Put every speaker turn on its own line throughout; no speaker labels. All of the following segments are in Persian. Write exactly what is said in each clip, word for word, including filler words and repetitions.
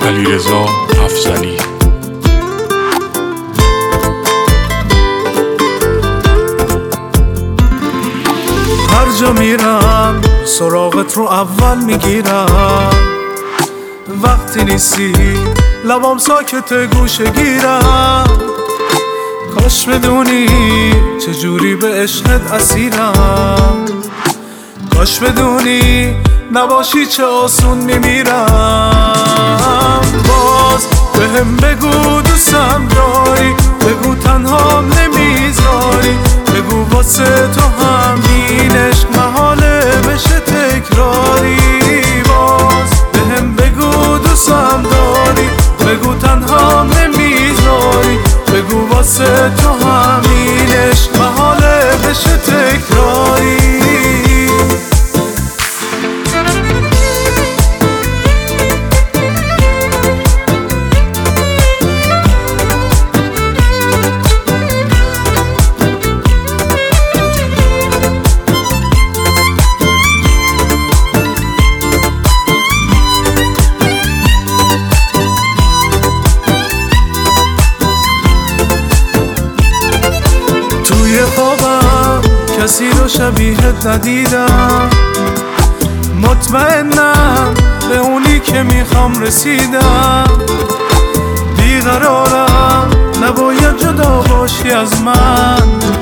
علیرضا افضلی.
هر جا میرم سراغت رو اول میگیرم، وقتی نیستی لبام ساکت گوشه گیرم. کاش بدونی چجوری به عشقت اسیرم، کاش بدونی نباشی چه آسون میمیرم. باز بهم بگو دوستم داری، بگو تنهام نمیذاری، بگو واسه تو همین عشق محاله بشه تکراری. باز بهم بگو دوستم داری، بگو تنهام نمیذاری، بگو واسه تو همین عشق محاله بشه تکراری. توی خوابم کسی رو شبیهت ندیدم، مطمئنم به اونی که میخوام رسیدم. بیقرارم نباید جدا باشی از من،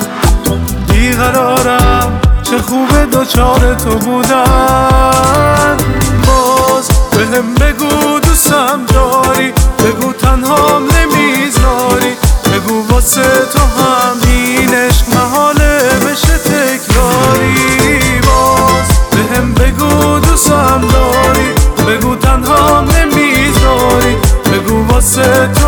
بیقرارم چه خوبه دوچار تو بودن. باز بهم بگو دوستم داری، بگو تنهام نمیذاری، بگو واسه تو همین عشق محاله بشه تکراری. باز بهم بگو دوستم داری، بگو تنهام نمیذاری، بگو واسه تو